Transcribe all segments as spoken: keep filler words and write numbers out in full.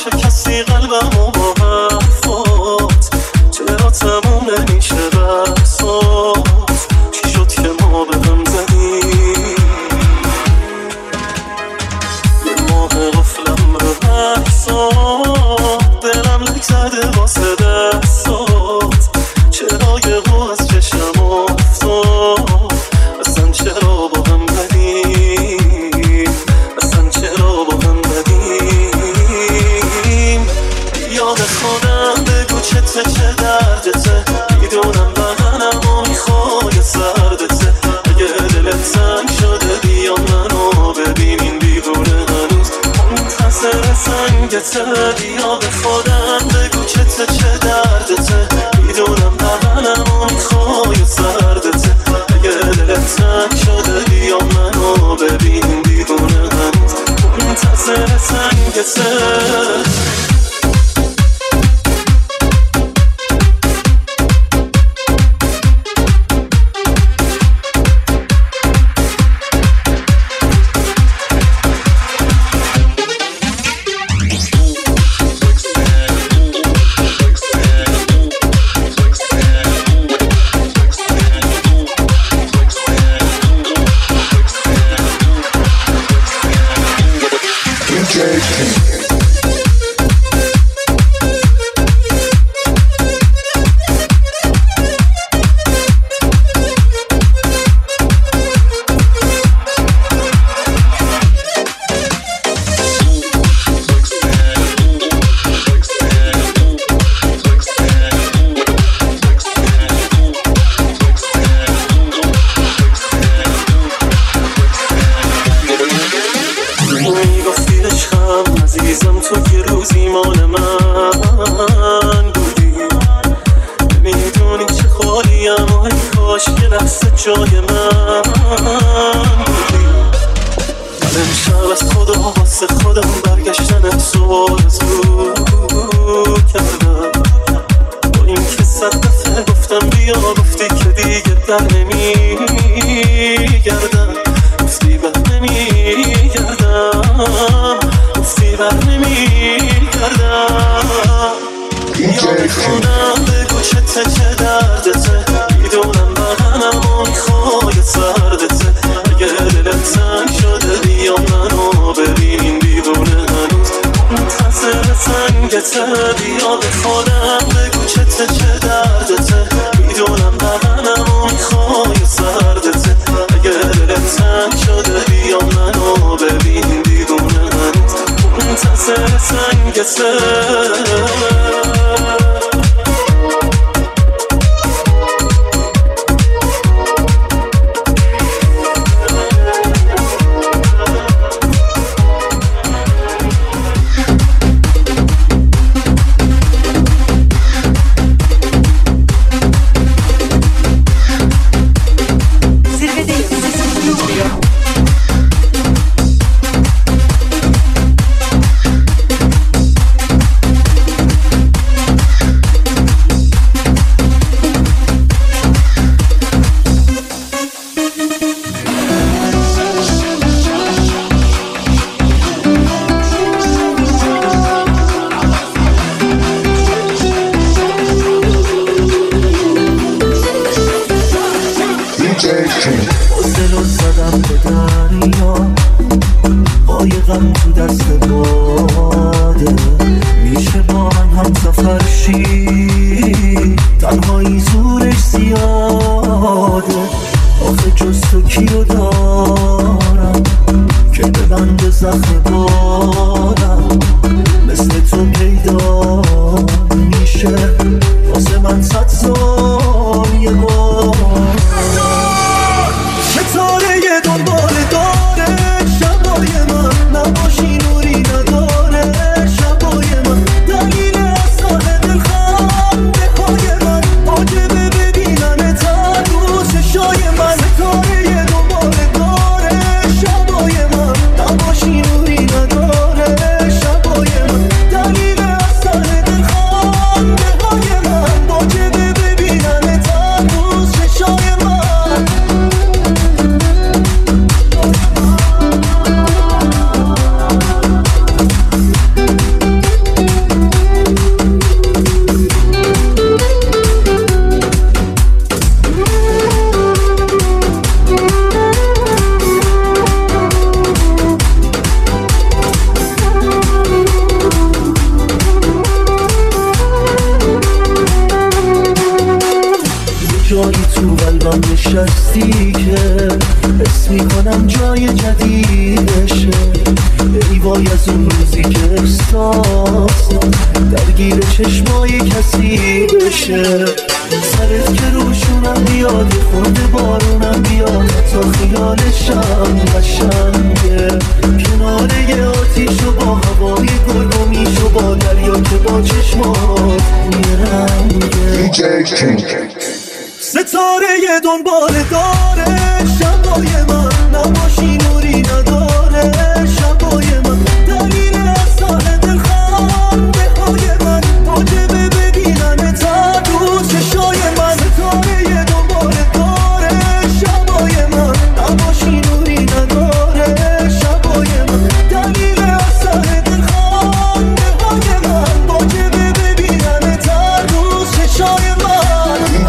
چه کسی قلبمو با حرفات چرا تموم نمیشه بحثات چی شد که ما به هم زدیم یه ماه غفلم رو عکسات دلم لک زده واسه دستات چرا یه قو از چشم افتاد اصلا چرا با هم بدیم اصلا چرا با هم بدیم یاد خودم بگو چته چه دردته میدونم بدنم و میخوای سردته اگه دلت تنگ شده بیا منو ببین این دیوونه هنوز منتظر سنگته یاد خودم بگو چته چه دردته میدونم بدنم و میخوای سردته اگه دلت تنگ شده بیا منو ببین این دیوونه هنوز منتظر سنگته جای من بودی من امشب از خدا واسه خودم برگشتن تو آرزو کردم با این که صد دفعه گفتم بیا گفتی که دیگه در نمیگردم گفتی بر نمیگردم گفتی بر نمیگردم یاد کنم بگو چته چه دردته میدونم بدنم و میخوای سردته اگه دلت تنگ شده بیا منو ببین این دیوونه هنوز منتظر سنگته بیا به خودم بگو چته چه دردته میدونم بدنم و میخوای سردته اگه دلت تنگ شده بیا منو ببین این دیوونه هنوز منتظر سنگته دلو زدم به دریا قایقم تو دست باده میشه با من هم سفر شی تنهایی زورش زیاده آخه جز تو کیو دارم که ببنده زخم بادم مثل تو پیدا میشه واسه من صد سال یه بار ستاره دنبال داره شبای من نباشی نوری نداره شبای من دلیل اصال دلخنده های من عاجبه ببینن تنوز شای من ستاره دنبال داره شبای من نباشی نوری نداره دنیای جدیدشه. ای وای از اون روزی که احساس درگیر چشمای کسی بشه. سرت که روشونم بیاد خورده بارونم بیاد تا خیالشم قشنگه. کناره آتیش و با هوای گرگومیش و با دریا که با چشمات میرنگه. ستاره دنبال داره شبای من، نباشی نوری نداره شبای من. دلیل اصال دلخنده های من واجبه ببینن تا رو چشای من. ستاره دنبال داره شبای من، نباشی نوری نداره شبای من. دلیل اصال دلخنده های من واجبه ببینن تا رو چشای من.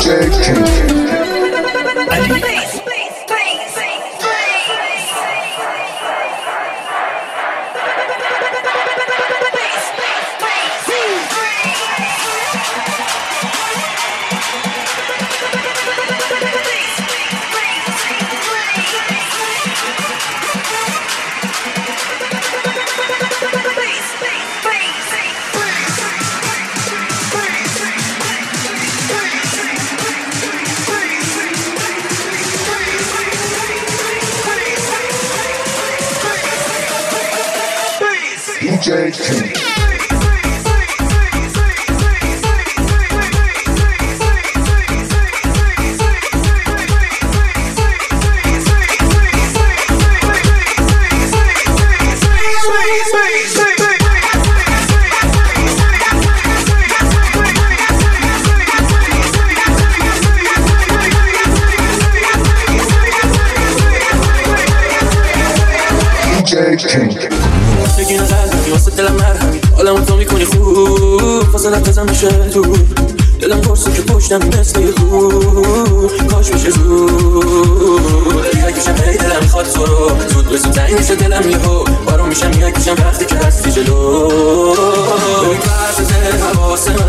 بگی نظر واسه دلم مرهمی حالمو تو میکنی خوب فاصلت بزن بشه دور. دلم پرسه که پشتم مثل یه خوب کاش میشه زود. یکیشم هی دلم میخواد تو رو زود به زود تنگ میشه دلم یهو بارون میشم. یکیشم وقتی که هستی جلو. ببین حرفت حواس من،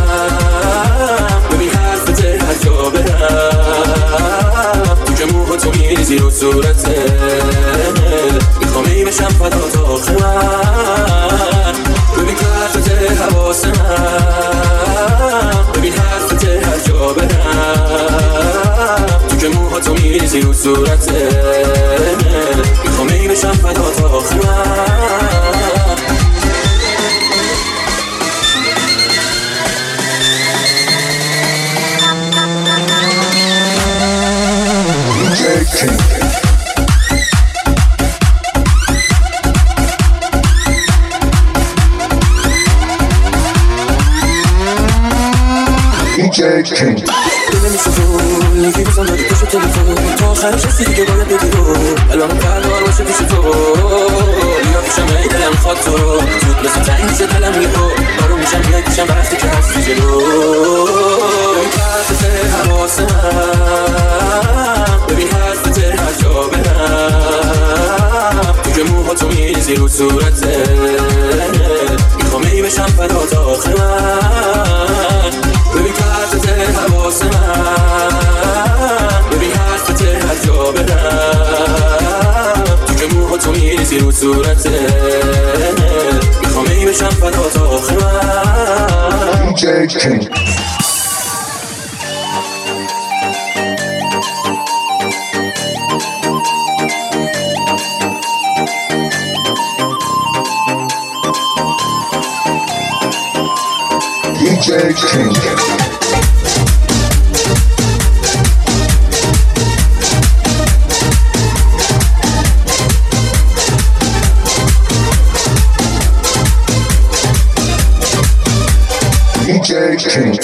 ببین حرفت هر جا برم تو که موها تو میریزی رو صورته. میخوام ای بشم فدا تا آخر من. ببین حرفت حواس من، ببین حرفت هر جا برم تو که موها تو میریزی رو صورته. میخوام ای بشم فدا تا آخر من. دلم میشه فول یکی بزن داری پشت تلفن تا آخرش هستی دیگه باید بگی رو الان پردار باشه پیش تو. بیا پیشم ای دلم خواد تو رو زود مثل تنگ میشه دلم یهو بارون میشم. یکیشم وقتی که هستی جلو. ببین حرفت حواس من، ببین حرفت هر جا برم تو که موها تو میریزی رو صورته. میخوام ای بشم فدا تا آخر من. ببین حرفت حواس من، ببین حرفت هر جا برم تو که موها تو میریزی رو صورته. میخوام ای بشم فدا تا آخر من. D J King. D J King.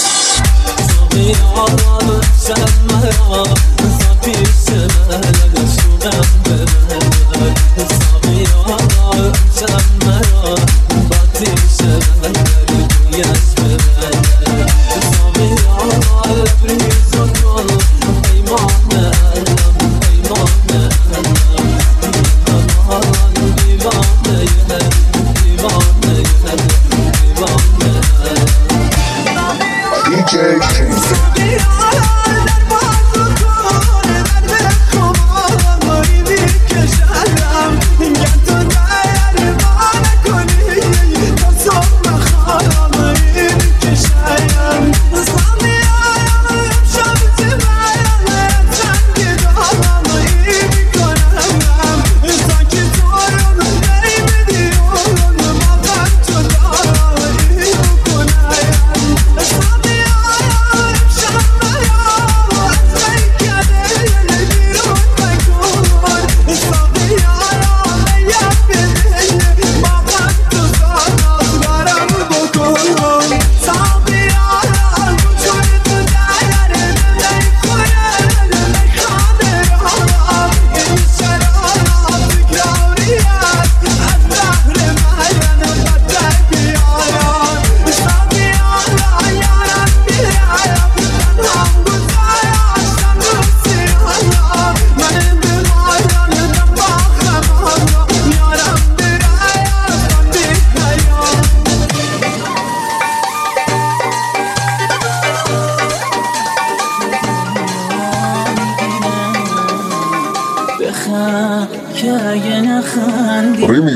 شهر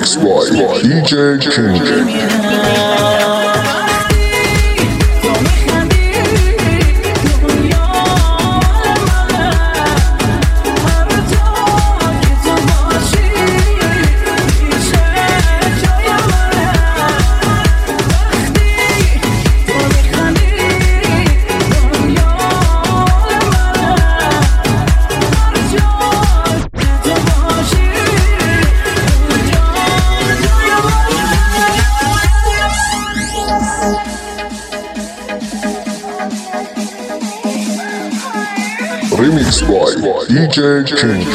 Remix by دی جی King. Remix by دی جی King.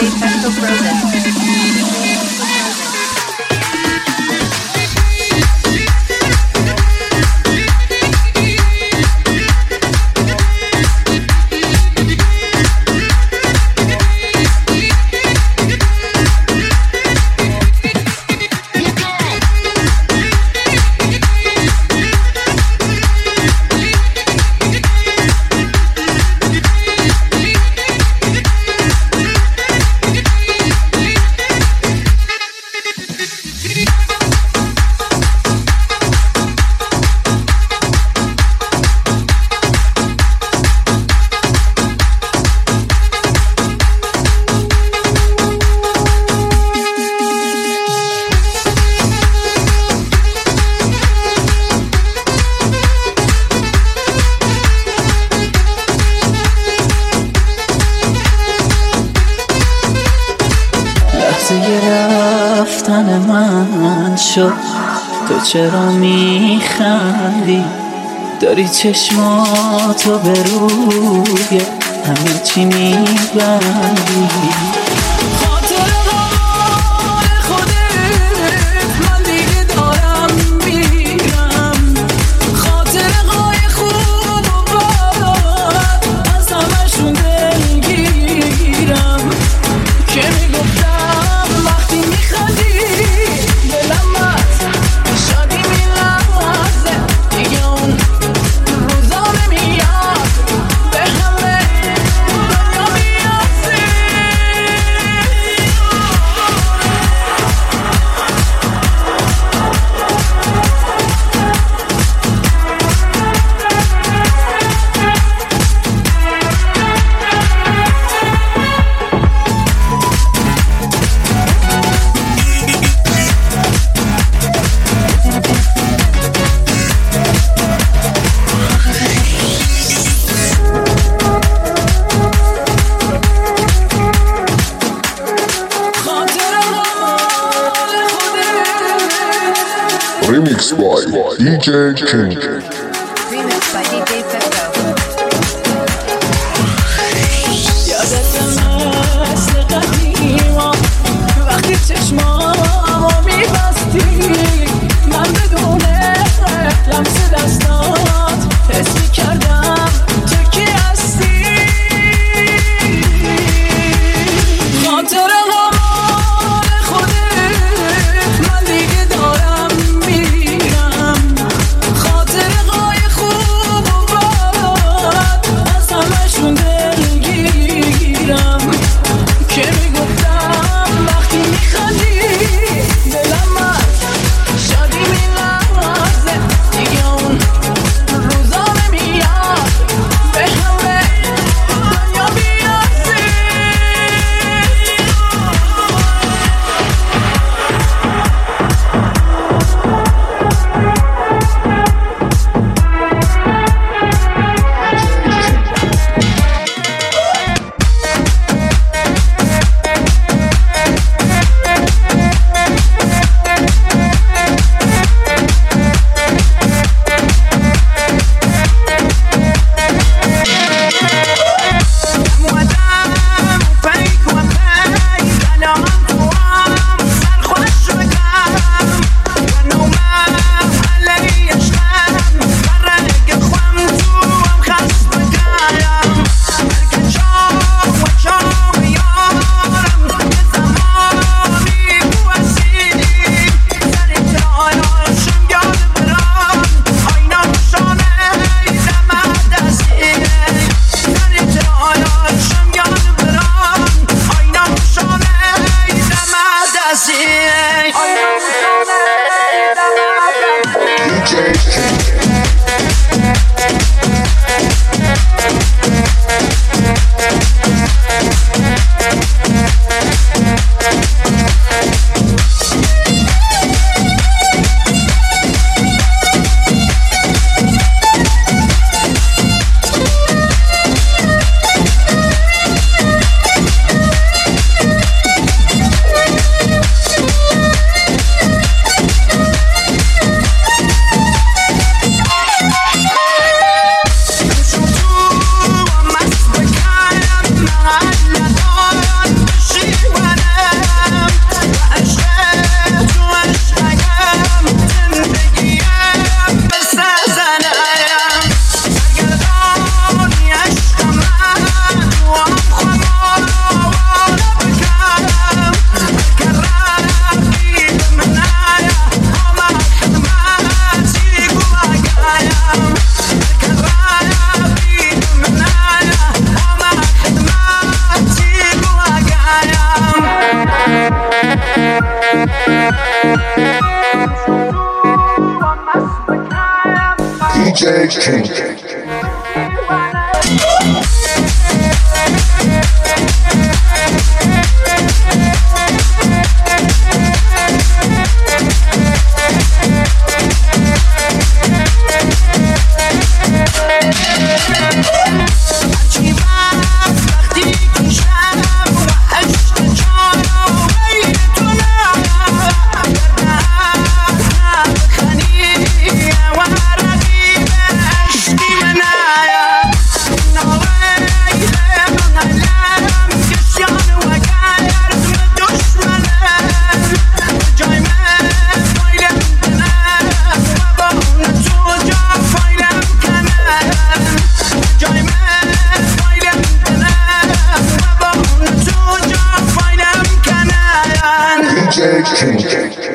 رفتن من شد، تو چرا میخندی؟ داری چشماتو به روی همه چی میبندی. خاطر حال خودت من دیگه دارم میرم، خاطر قای خوب و بد از همشون دلگیرم. که میگفتم وقتی میخندی دلم از شادی میلرزه، دیگه اون روزا نمیاد به همه دنیا میرسه. Remix by دی جی King. Remix by دی جی Fefo. یادت مثل قدیما وقتی چشمامو میبستی، من بدون لمس دستات حس میکردم تو کی هستی. خاطر حال خودت من دیگه دارم میرم، خاطر قای خوب و بد از همشون دلگیرم. که میگفتم وقتی میخندی دلم از جی کینگ. King.